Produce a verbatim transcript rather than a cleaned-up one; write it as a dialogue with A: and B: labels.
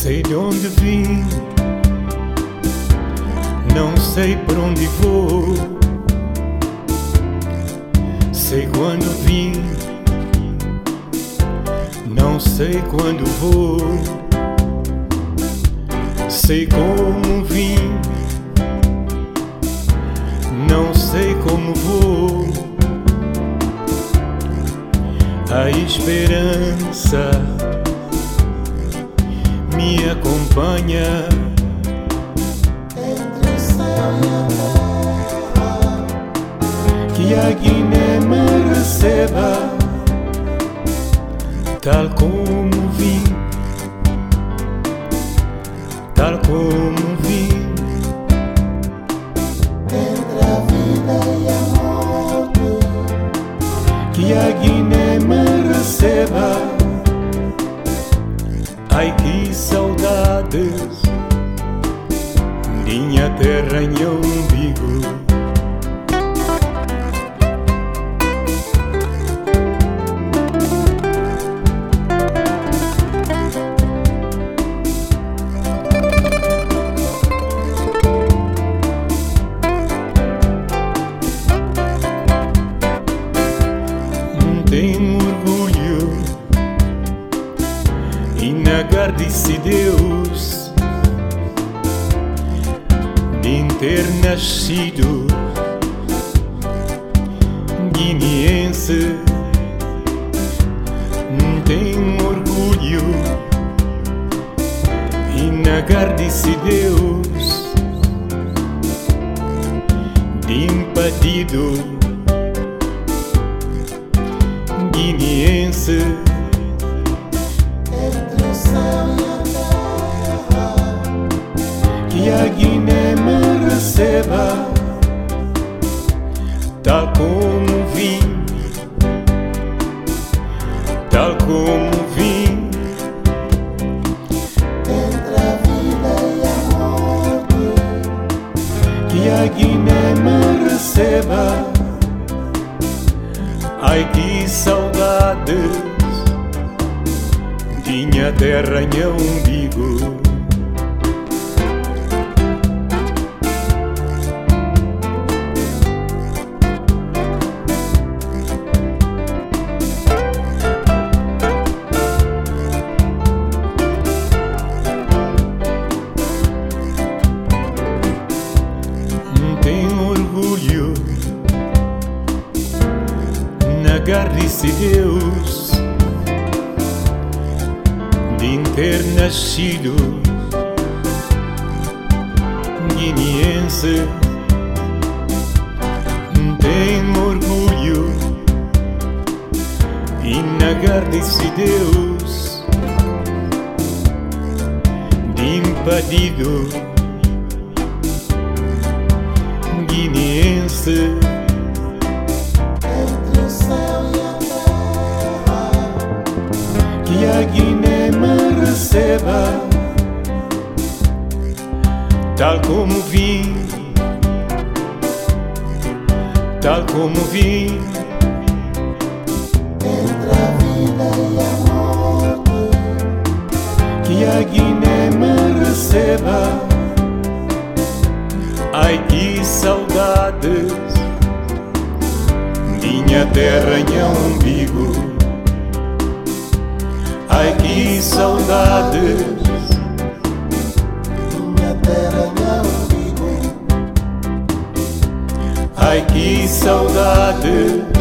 A: Sei de onde vim, não sei por onde vou. Sei quando vim, não sei quando vou. Sei como vim, não sei como vou. A esperança me acompanha
B: entre o céu e a terra.
A: Que a Guiné me receba tal como vim, tal como vim.
B: Entre a vida e a morte,
A: Que a Guiné me receba. Ai, que saudades, minha terra, meu umbigo. Tenho orgulho e agradeço Deus de ter nascido guineense. Tenho orgulho e agradeço Deus de impedido guineense.
B: entre o céu e a terra.
A: Que a Guiné me receba tal como vim, tal como vim.
B: Entre a vida e a morte,
A: Que a Guiné me receba. Ai, que saudades, minha terra, meu umbigo. Tenho orgulho, agradeço Deus de ter nascido guineense. Tenho orgulho e agradeço Deus de impedido guineense.
B: entre o céu e a terra.
A: Que a Guiné me receba tal como vim, tal como vim.
B: Entre a vida e a morte,
A: Que a Guiné me receba. Ai, que saudades, minha terra, meu umbigo. Ai, que saudades,
B: minha terra e meu umbigo.
A: ai, que saudades.